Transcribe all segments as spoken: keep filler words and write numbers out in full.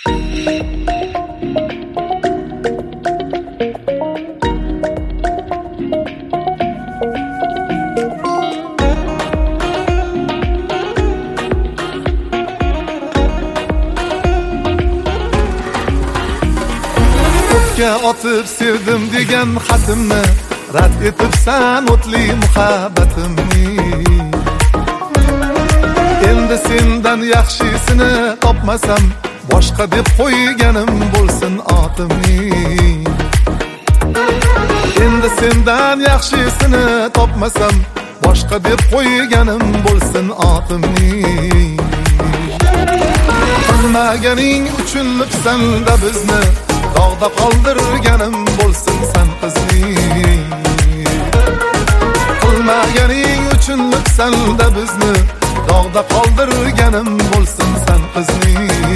Atıp sevdim degan xatimni rad etibsan o'tli muhabbatimni. Endi sendan yaxshisini topmasam boshqa deb qo'yganim bo'lsin otimni. Endi sendan yaxshisini topmasam boshqa deb qo'yganim bo'lsin otimni. Qilmaganing uchun lipsanda bizni dog'da qoldirganim bo'lsin san qizni. Qilmaganing uchun lipsanda bizni dog'da qoldirganim bo'lsin san qizni.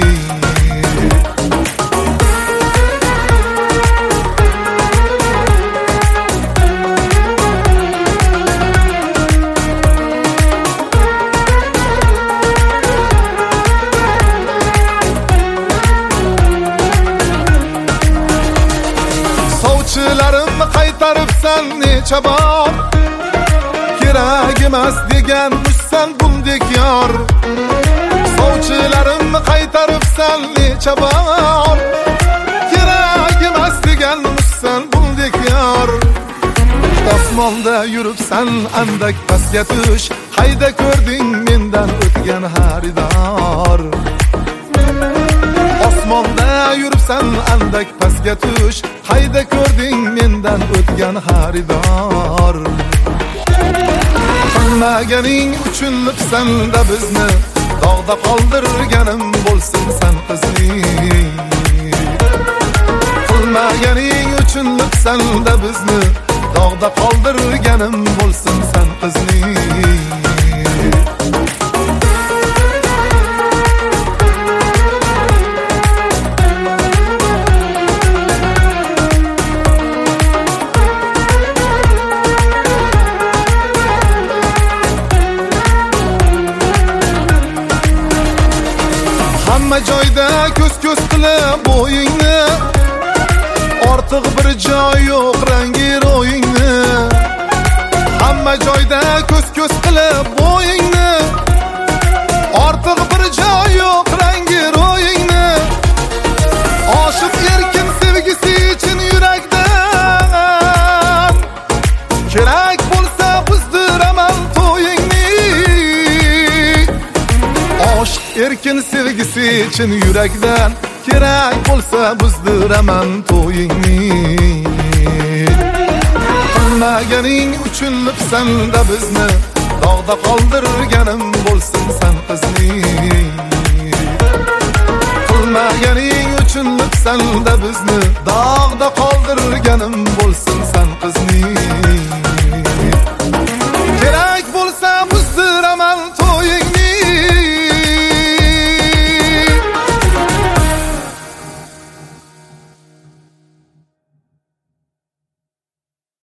Sovchilarimni qaytaribsan necha bor, kerak emas deganmishsan bundek yor. Sovchilarimni qaytaribsan necha bor, kerak emas deganmishsan bundek yor. Osmonda yuribsan andak pastga tush, qayda ko'rding mendan o'tgan xaridor. Osmonda yuribsan andak pastga tush, qayda ko'rding mendan o'tgan xaridor. Qilmaganing uchun lipsanda bizni dog'da qoldirganim bo'lsin san qizni. Qilmaganing uchun lipsanda bizni dog'da qoldirganim bo'lsin san qizni. Hamma joyda ko'z-ko'z qilib bo'yingni, ortiq bir joy yo'q rangi ro'yingni. Hamma joyda ko'z-ko'z qilib bo'yingni, ortiq bir joy yo'q rangi ro'yingni. Oshiq erkin sevgisi uchun yurakdan, kerak bo'lsa buzdiraman to'yingni. Oshiq erkin sevgisi için yürekden, kerak bo'lsa buzdiraman to'yingni. Qilmaganing uchun lipsanda bizni dog'da qoldirganim bo'lsin san qizni. Qilmaganing uchun lipsanda bizni dog'da qoldirganim bo'lsin san qizni.